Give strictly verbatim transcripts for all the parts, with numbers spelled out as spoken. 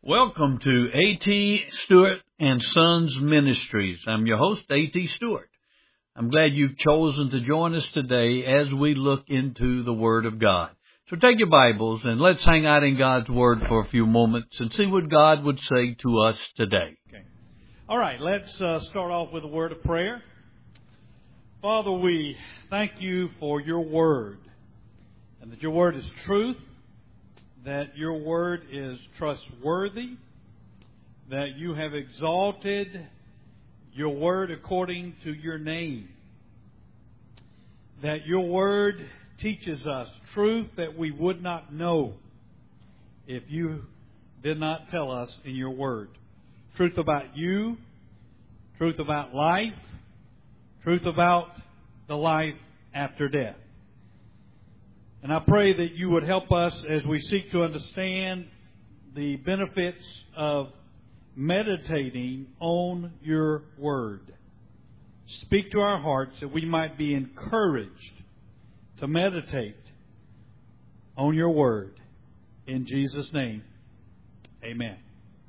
Welcome to A T. Stewart and Sons Ministries. I'm your host, A T. Stewart. I'm glad you've chosen to join us today as we look into the Word of God. So take your Bibles and let's hang out in God's Word for a few moments and see what God would say to us today. Okay. All right, let's uh, start off with a word of prayer. Father, we thank you for your Word, and that your Word is truth, that your Word is trustworthy, that you have exalted your Word according to your name, that your Word teaches us truth that we would not know if you did not tell us in your Word. Truth about you, truth about life, truth about the life after death. And I pray that you would help us as we seek to understand the benefits of meditating on your Word. Speak to our hearts that we might be encouraged to meditate on your Word. In Jesus' name, amen.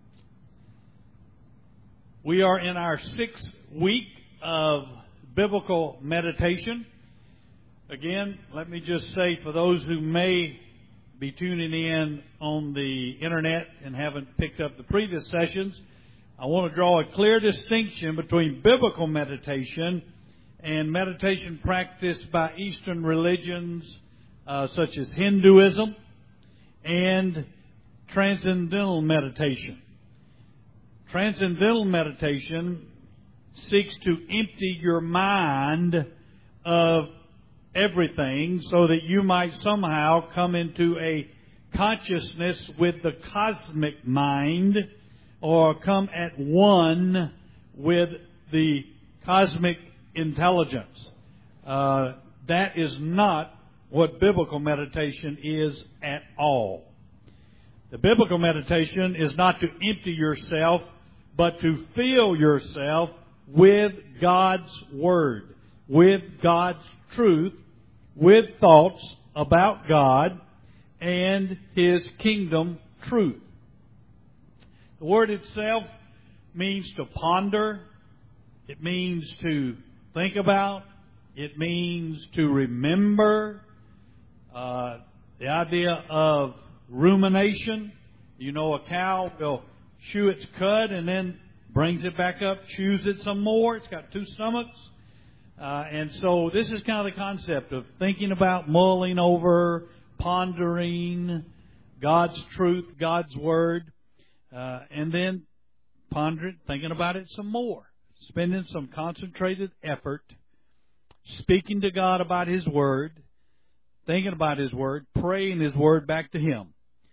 We are in our sixth week of biblical meditation. Again, let me just say, for those who may be tuning in on the internet and haven't picked up the previous sessions, I want to draw a clear distinction between biblical meditation and meditation practiced by Eastern religions uh, such as Hinduism and transcendental meditation. Transcendental meditation seeks to empty your mind of everything so that you might somehow come into a consciousness with the cosmic mind, or come at one with the cosmic intelligence. Uh, that is not what biblical meditation is at all. The biblical meditation is not to empty yourself, but to fill yourself with God's Word, with God's truth, with thoughts about God and His kingdom truth. The word itself means to ponder. It means to think about. It means to remember. Uh, the idea of rumination. You know, a cow will chew its cud and then brings it back up, chews it some more. It's got two stomachs. Uh, and so this is kind of the concept of thinking about, mulling over, pondering God's truth, God's Word, uh, and then pondering, thinking about it some more, spending some concentrated effort, speaking to God about His Word, thinking about His Word, praying His Word back to Him.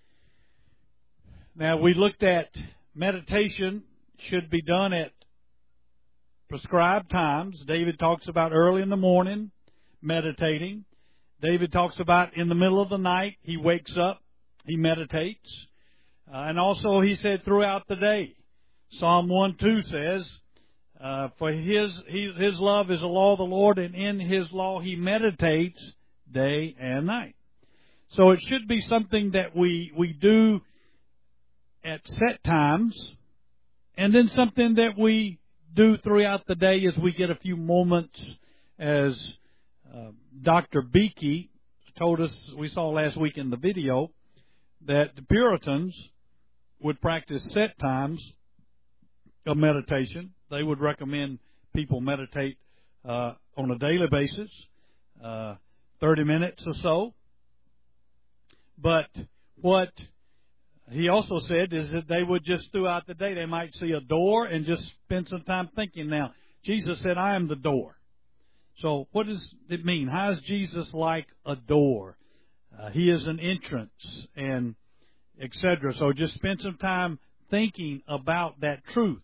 Now, we looked at meditation should be done at prescribed times. David talks about early in the morning meditating. David talks about in the middle of the night he wakes up, he meditates. Uh, and also he said throughout the day. Psalm one two says, uh, for his, his his love is the law of the Lord, and in His law he meditates day and night. So it should be something that we, we do at set times, and then something that we do throughout the day as we get a few moments, as uh, Doctor Beakey told us, we saw last week in the video, that the Puritans would practice set times of meditation. They would recommend people meditate uh, on a daily basis, uh, thirty minutes or so. But what he also said is that they would just throughout the day, they might see a door and just spend some time thinking. Now, Jesus said, I am the door. So what does it mean? How is Jesus like a door? Uh, he is an entrance, and et cetera. So just spend some time thinking about that truth.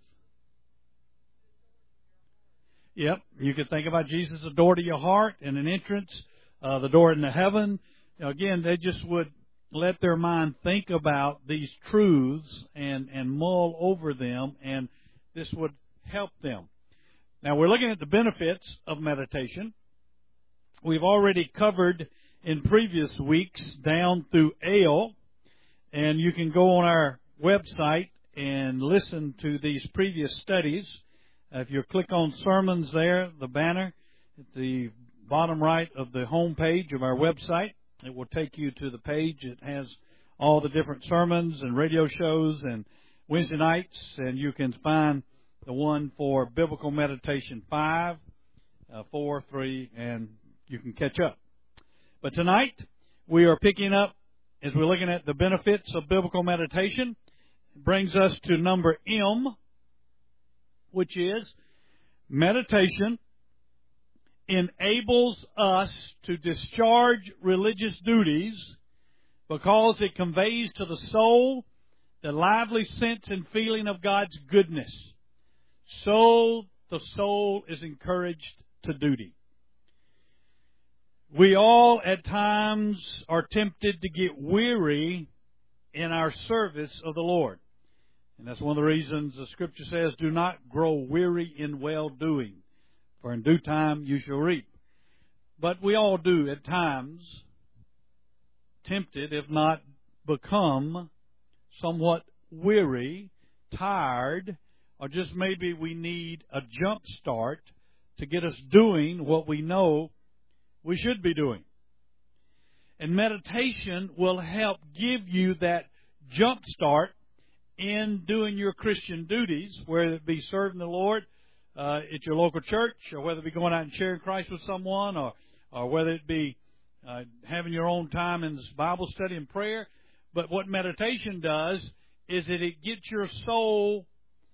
Yep, you could think about Jesus as a door to your heart and an entrance, uh, the door into heaven. Again, they just would let their mind think about these truths and, and mull over them, and this would help them. Now, we're looking at the benefits of meditation. We've already covered in previous weeks down through Ale, and you can go on our website and listen to these previous studies. Uh, if you click on sermons there, the banner at the bottom right of the home page of our website, it will take you to the page. It has all the different sermons and radio shows and Wednesday nights, and you can find the one for Biblical Meditation five, uh, four, three, and you can catch up. But tonight, we are picking up, as we're looking at the benefits of biblical meditation, it brings us to number M, which is meditation enables us to discharge religious duties because it conveys to the soul the lively sense and feeling of God's goodness. So the soul is encouraged to duty. We all at times are tempted to get weary in our service of the Lord. And that's one of the reasons the Scripture says, do not grow weary in well-doing, for in due time you shall reap. But we all do at times, tempted, if not become somewhat weary, tired, or just maybe we need a jump start to get us doing what we know we should be doing. And meditation will help give you that jump start in doing your Christian duties, whether it be serving the Lord uh, at your local church, or whether it be going out and sharing Christ with someone, or, or whether it be uh, having your own time in this Bible study and prayer. But what meditation does is that it gets your soul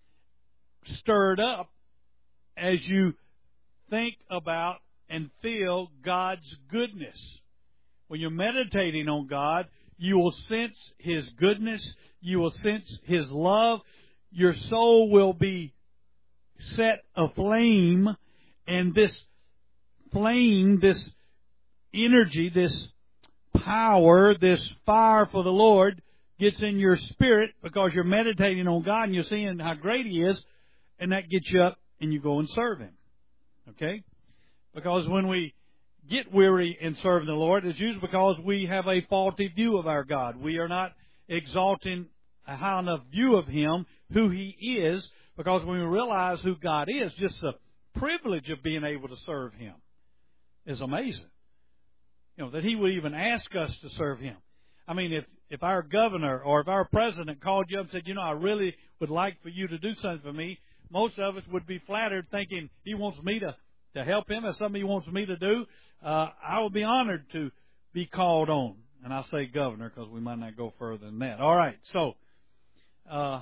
stirred up as you think about and feel God's goodness. When you're meditating on God, you will sense His goodness. You will sense His love. Your soul will be set aflame, and this flame, this energy, this power, this fire for the Lord gets in your spirit because you're meditating on God and you're seeing how great He is, and that gets you up and you go and serve Him. Okay? Because when we get weary in serving the Lord, it's usually because we have a faulty view of our God. We are not exalting a high enough view of Him, who He is, because when we realize who God is, just the privilege of being able to serve Him is amazing. You know, that He would even ask us to serve Him. I mean, if, if our governor or if our president called you up and said, you know, I really would like for you to do something for me, most of us would be flattered thinking he wants me to, to help him, or something he wants me to do. Uh, I would be honored to be called on. And I say governor because we might not go further than that. All right, so uh,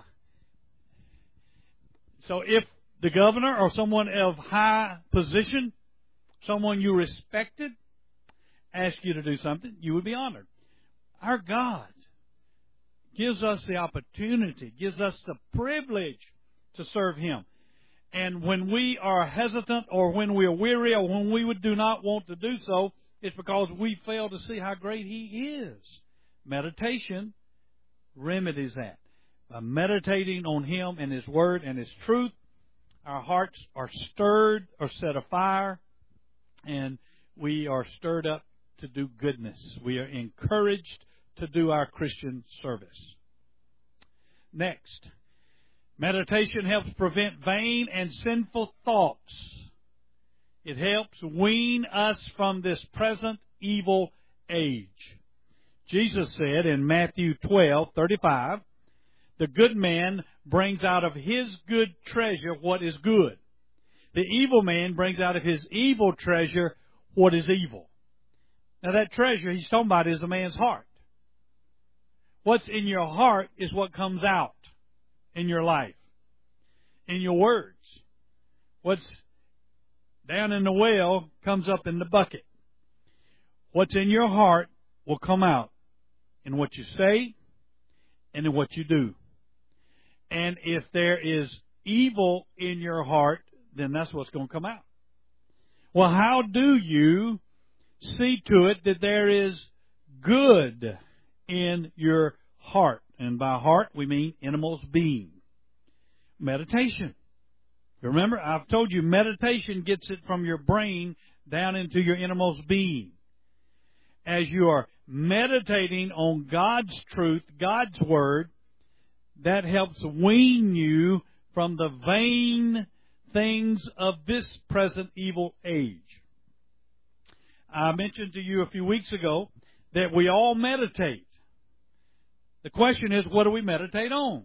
so if the governor or someone of high position, someone you respected, asked you to do something, you would be honored. Our God gives us the opportunity, gives us the privilege to serve Him. And when we are hesitant, or when we are weary, or when we do not want to do so, it's because we fail to see how great He is. Meditation remedies that. By meditating on Him and His Word and His truth, our hearts are stirred or set afire, and we are stirred up to do goodness. We are encouraged to do our Christian service. Next, meditation helps prevent vain and sinful thoughts. It helps wean us from this present evil age. Jesus said in Matthew twelve thirty-five, the good man brings out of his good treasure what is good. The evil man brings out of his evil treasure what is evil. Now that treasure he's talking about is the man's heart. What's in your heart is what comes out in your life, in your words. What's down in the well comes up in the bucket. What's in your heart will come out in what you say and in what you do. And if there is evil in your heart, then that's what's going to come out. Well, how do you see to it that there is good in your heart? And by heart, we mean innermost being. Meditation. Remember, I've told you, meditation gets it from your brain down into your innermost being. As you are meditating on God's truth, God's Word, that helps wean you from the vain things of this present evil age. I mentioned to you a few weeks ago that we all meditate. The question is, what do we meditate on?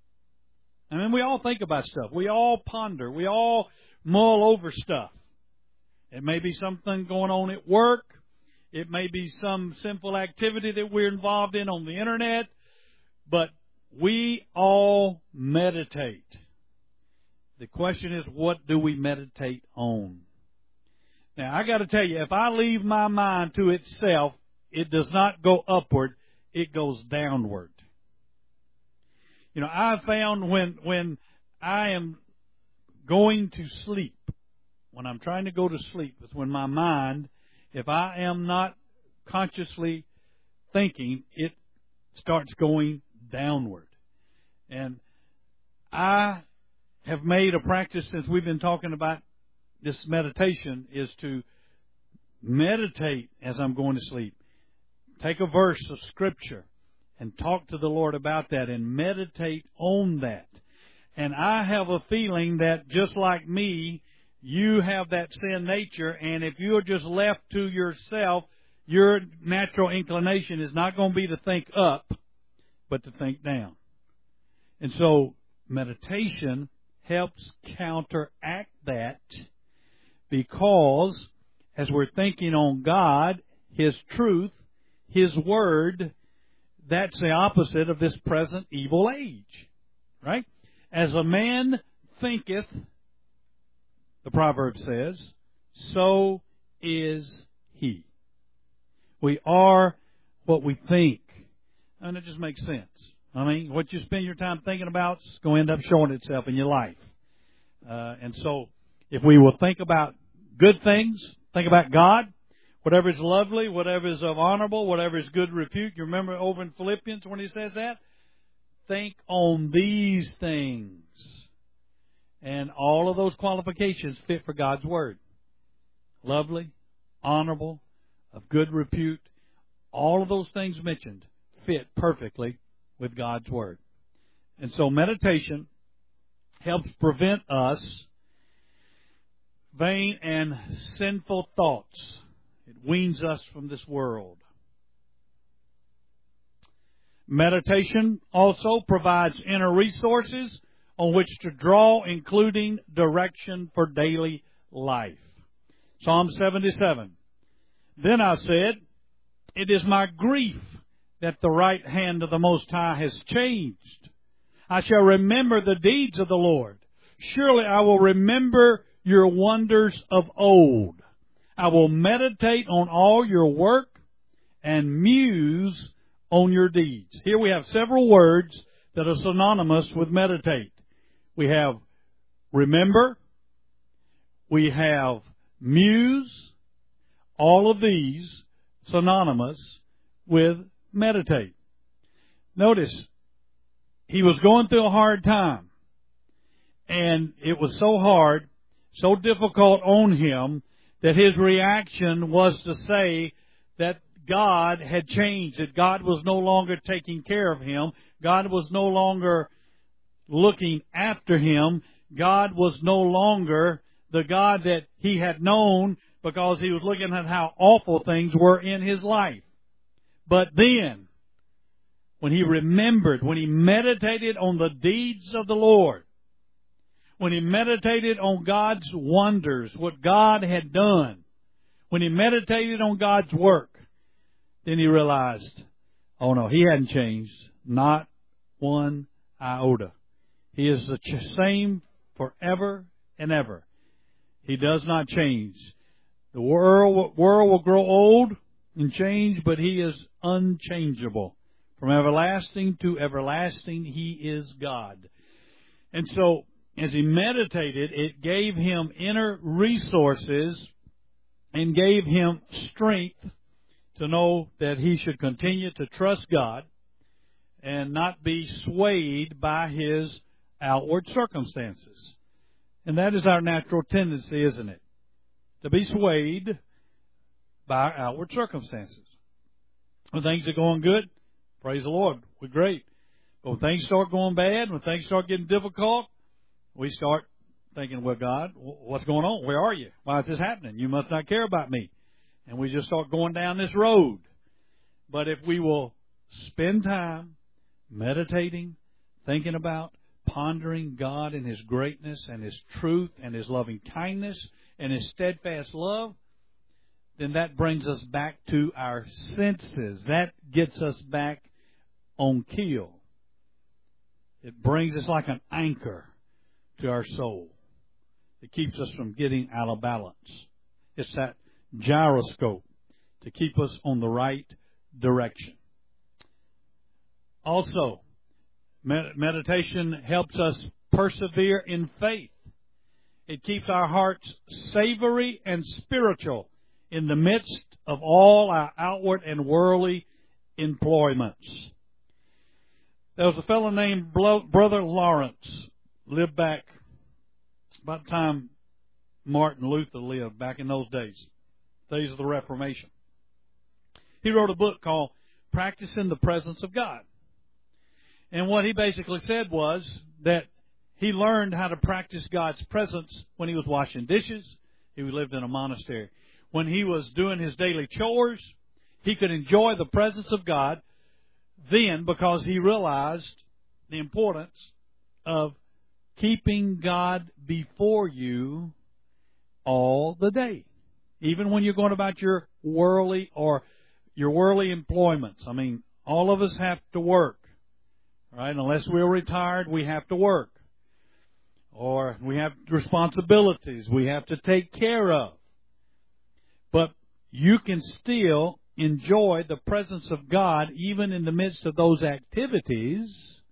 I mean, we all think about stuff. We all ponder. We all mull over stuff. It may be something going on at work. It may be some sinful activity that we're involved in on the internet. But we all meditate. The question is, what do we meditate on? Now, I got to tell you, if I leave my mind to itself, it does not go upward. It goes downward. You know, I found when when I am going to sleep, when I'm trying to go to sleep, it's when my mind, if I am not consciously thinking, it starts going downward. And I have made a practice since we've been talking about this meditation is to meditate as I'm going to sleep. Take a verse of Scripture and talk to the Lord about that and meditate on that. And I have a feeling that just like me, you have that sin nature, and if you're just left to yourself, your natural inclination is not going to be to think up, but to think down. And so meditation helps counteract that, because as we're thinking on God, His truth, His Word, that's the opposite of this present evil age. Right? As a man thinketh, the proverb says, so is he. We are what we think. And it just makes sense. I mean, what you spend your time thinking about is going to end up showing itself in your life. Uh, and so, if we will think about good things, think about God, whatever is lovely, whatever is of honorable, whatever is good repute. You remember over in Philippians when he says that? Think on these things. And all of those qualifications fit for God's Word. Lovely, honorable, of good repute. All of those things mentioned fit perfectly with God's Word. And so meditation helps prevent us vain and sinful thoughts. It weans us from this world. Meditation also provides inner resources on which to draw, including direction for daily life. Psalm seventy-seven. Then I said, it is my grief that the right hand of the Most High has changed. I shall remember the deeds of the Lord. Surely I will remember your wonders of old. I will meditate on all your work and muse on your deeds. Here we have several words that are synonymous with meditate. We have remember. We have muse. All of these synonymous with meditate. Notice, he was going through a hard time. And it was so hard, so difficult on him, that his reaction was to say that God had changed, that God was no longer taking care of him. God was no longer looking after him. God was no longer the God that he had known, because he was looking at how awful things were in his life. But then, when he remembered, when he meditated on the deeds of the Lord, when he meditated on God's wonders, what God had done, when he meditated on God's work, then he realized, oh no, he hadn't changed, not one iota. He is the same forever and ever. He does not change. The world, world will grow old and change, but he is unchangeable. From everlasting to everlasting, he is God. And so, as he meditated, it gave him inner resources and gave him strength to know that he should continue to trust God and not be swayed by his outward circumstances. And that is our natural tendency, isn't it? To be swayed by our outward circumstances. When things are going good, praise the Lord, we're great. But when things start going bad, when things start getting difficult, we start thinking, well, God, what's going on? Where are you? Why is this happening? You must not care about me. And we just start going down this road. But if we will spend time meditating, thinking about, pondering God and His greatness and His truth and His loving kindness and His steadfast love, then that brings us back to our senses. That gets us back on keel. It brings us like an anchor to our soul. It keeps us from getting out of balance. It's that gyroscope to keep us on the right direction. Also, med- meditation helps us persevere in faith. It keeps our hearts savory and spiritual in the midst of all our outward and worldly employments. There was a fellow named Brother Lawrence, lived back about the time Martin Luther lived, back in those days, days of the Reformation. He wrote a book called Practicing the Presence of God. And what he basically said was that he learned how to practice God's presence when he was washing dishes. He lived in a monastery. When he was doing his daily chores, he could enjoy the presence of God then because he realized the importance of keeping God before you all the day. Even when you're going about your worldly or your worldly employments. I mean, all of us have to work. Right? Unless we're retired, we have to work. Or we have responsibilities we have to take care of. But you can still enjoy the presence of God even in the midst of those activities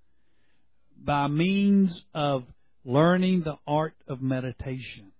by means of learning the art of meditation.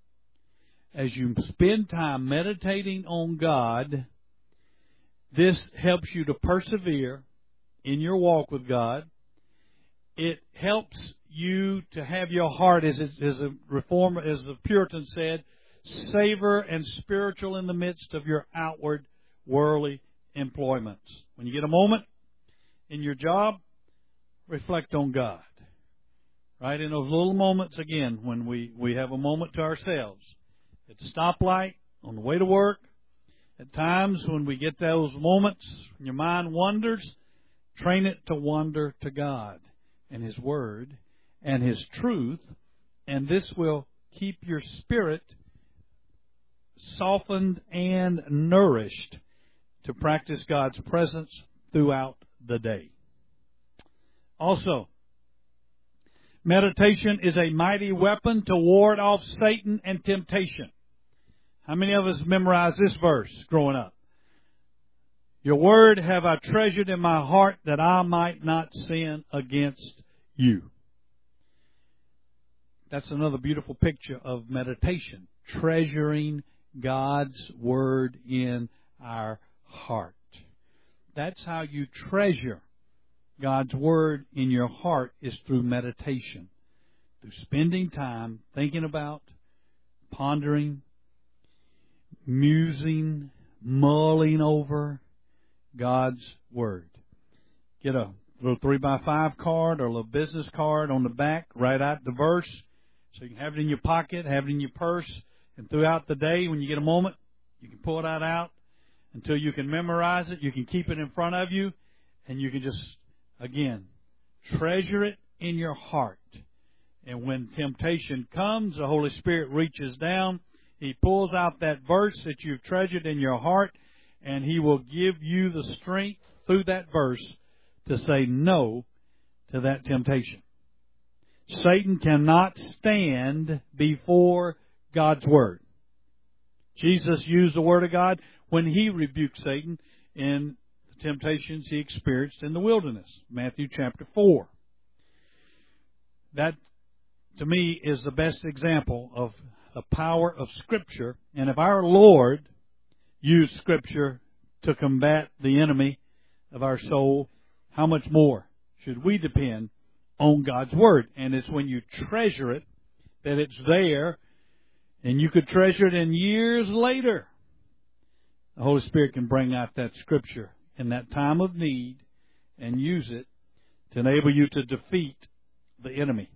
As you spend time meditating on God, this helps you to persevere in your walk with God. It helps you to have your heart, as, as a reformer, as the Puritan said, savor and spiritual in the midst of your outward worldly employments. When you get a moment in your job, reflect on God. Right? In those little moments, again, when we, we have a moment to ourselves. At the stoplight, on the way to work, at times when we get those moments, when your mind wanders, train it to wander to God and His Word and His truth, and this will keep your spirit softened and nourished to practice God's presence throughout the day. Also, meditation is a mighty weapon to ward off Satan and temptation. How many of us memorized this verse growing up? Your word have I treasured in my heart that I might not sin against you. That's another beautiful picture of meditation. Treasuring God's Word in our heart. That's how you treasure God's Word in your heart, is through meditation. Through spending time thinking about, pondering, musing, mulling over God's Word. Get a little three by five card or a little business card on the back. Write out the verse so you can have it in your pocket, have it in your purse. And throughout the day, when you get a moment, you can pull that out until you can memorize it. You can keep it in front of you. And you can just, again, treasure it in your heart. And when temptation comes, the Holy Spirit reaches down. He pulls out that verse that you've treasured in your heart. And He will give you the strength through that verse to say no to that temptation. Satan cannot stand before God's Word. Jesus used the Word of God when He rebuked Satan in the temptations He experienced in the wilderness. Matthew chapter four. That, to me, is the best example of the power of Scripture. And if our Lord used Scripture to combat the enemy of our soul, how much more should we depend on God's Word? And it's when you treasure it that it's there, and you could treasure it in years later. The Holy Spirit can bring out that Scripture in that time of need and use it to enable you to defeat the enemy.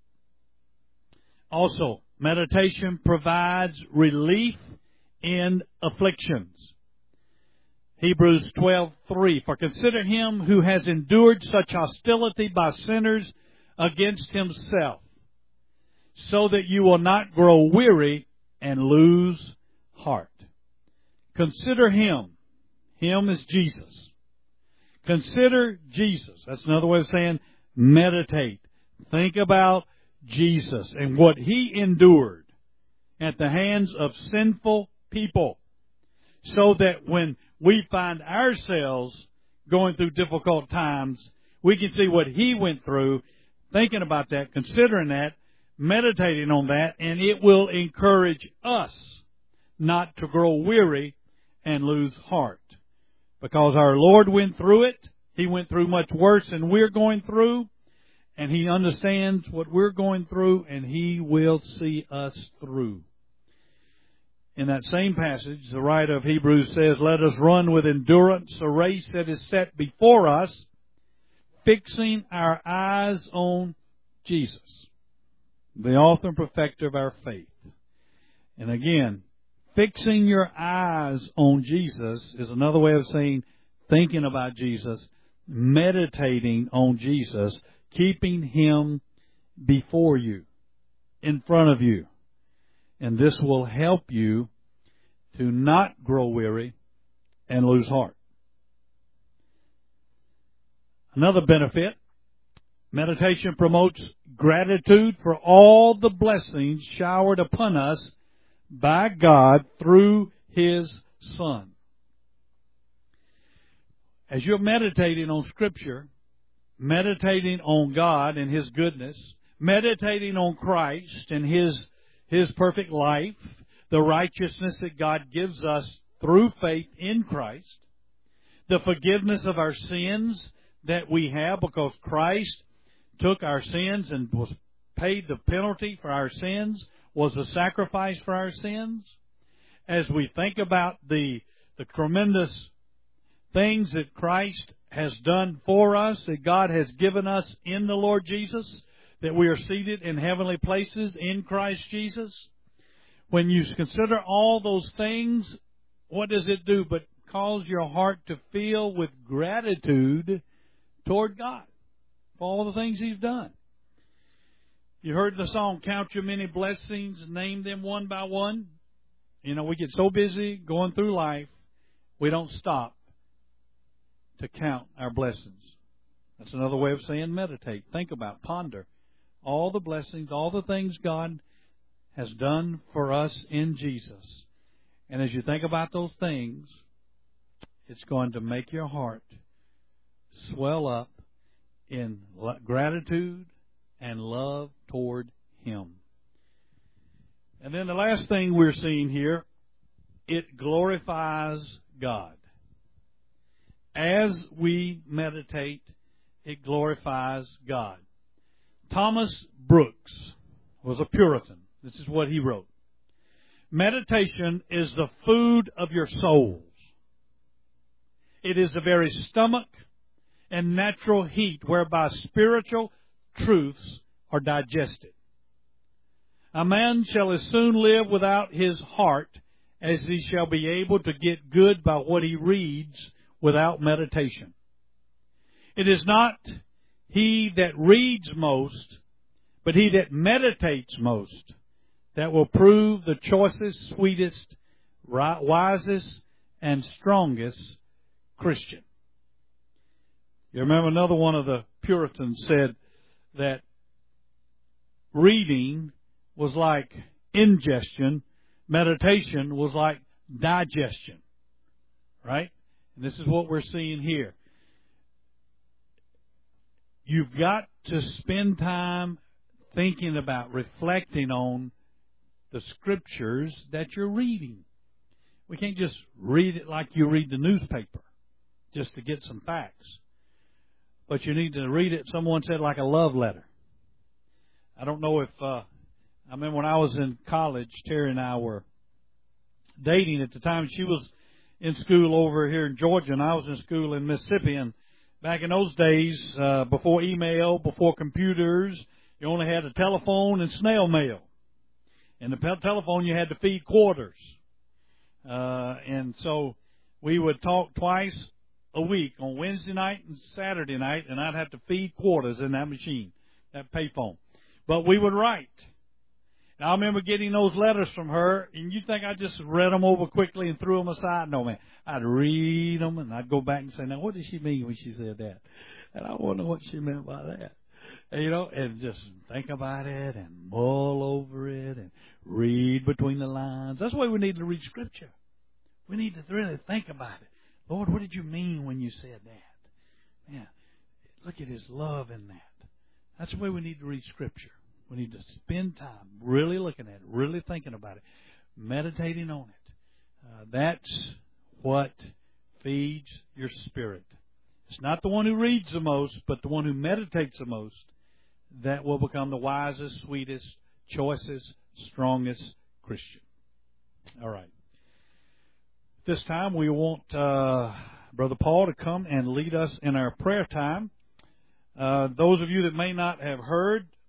Also, meditation provides relief in afflictions. Hebrews twelve three, for consider him who has endured such hostility by sinners against himself, so that you will not grow weary and lose heart. Consider him. Him is Jesus. Consider Jesus. That's another way of saying meditate. Think about Jesus and what he endured at the hands of sinful people, so that when we find ourselves going through difficult times, we can see what he went through, thinking about that, considering that, meditating on that, and it will encourage us not to grow weary and lose heart. Because our Lord went through it. He went through much worse than we're going through. And He understands what we're going through, and He will see us through. In that same passage, the writer of Hebrews says, let us run with endurance a race that is set before us, fixing our eyes on Jesus, the author and perfecter of our faith. And again, fixing your eyes on Jesus is another way of saying thinking about Jesus, meditating on Jesus, keeping Him before you, in front of you. And this will help you to not grow weary and lose heart. Another benefit, meditation promotes gratitude for all the blessings showered upon us by God through His Son. As you're meditating on Scripture, meditating on God and His goodness, meditating on Christ and His, His perfect life, the righteousness that God gives us through faith in Christ, the forgiveness of our sins that we have because Christ took our sins and was paid the penalty for our sins, was a sacrifice for our sins. As we think about the, the tremendous things that Christ has done for us, that God has given us in the Lord Jesus, that we are seated in heavenly places in Christ Jesus. When you consider all those things, what does it do but cause your heart to fill with gratitude toward God for all the things He's done? You heard the song, Count Your Many Blessings, Name Them One by One. You know, we get so busy going through life, we don't stop to count our blessings. That's another way of saying meditate. Think about, ponder all the blessings, all the things God has done for us in Jesus. And as you think about those things, it's going to make your heart swell up in gratitude and love toward Him. And then the last thing we're seeing here, it glorifies God. As we meditate, it glorifies God. Thomas Brooks was a Puritan. This is what he wrote. Meditation is the food of your souls. It is the very stomach and natural heat whereby spiritual truths are digested. A man shall as soon live without his heart as he shall be able to get good by what he reads without meditation. It is not he that reads most, but he that meditates most, that will prove the choicest, sweetest, wisest, and strongest Christian. You remember another one of the Puritans said that reading was like ingestion, meditation was like digestion. Right? And this is what we're seeing here. You've got to spend time thinking about, reflecting on the Scriptures that you're reading. We can't just read it like you read the newspaper, just to get some facts. But you need to read it, someone said, like a love letter. I don't know if, uh, I remember when I was in college, Terry and I were dating at the time. She was in school over here in Georgia, and I was in school in Mississippi, and back in those days, uh, before email, before computers, you only had a telephone and snail mail. And the pe- telephone, you had to feed quarters. Uh, and so we would talk twice a week, on Wednesday night and Saturday night, and I'd have to feed quarters in that machine, that payphone. But we would write. And I remember getting those letters from her, and you think I just read them over quickly and threw them aside? No, man. I'd read them, and I'd go back and say, now, what did she mean when she said that? And I wonder what she meant by that. And, you know, and just think about it and mull over it and read between the lines. That's why we need to read Scripture. We need to really think about it. Lord, what did you mean when you said that? Man, look at His love in that. That's the way we need to read Scripture. We need to spend time really looking at it, really thinking about it, meditating on it. Uh, that's what feeds your spirit. It's not the one who reads the most, but the one who meditates the most that will become the wisest, sweetest, choicest, strongest Christian. All right. This time we want uh, Brother Paul to come and lead us in our prayer time. Uh, those of you that may not have heard,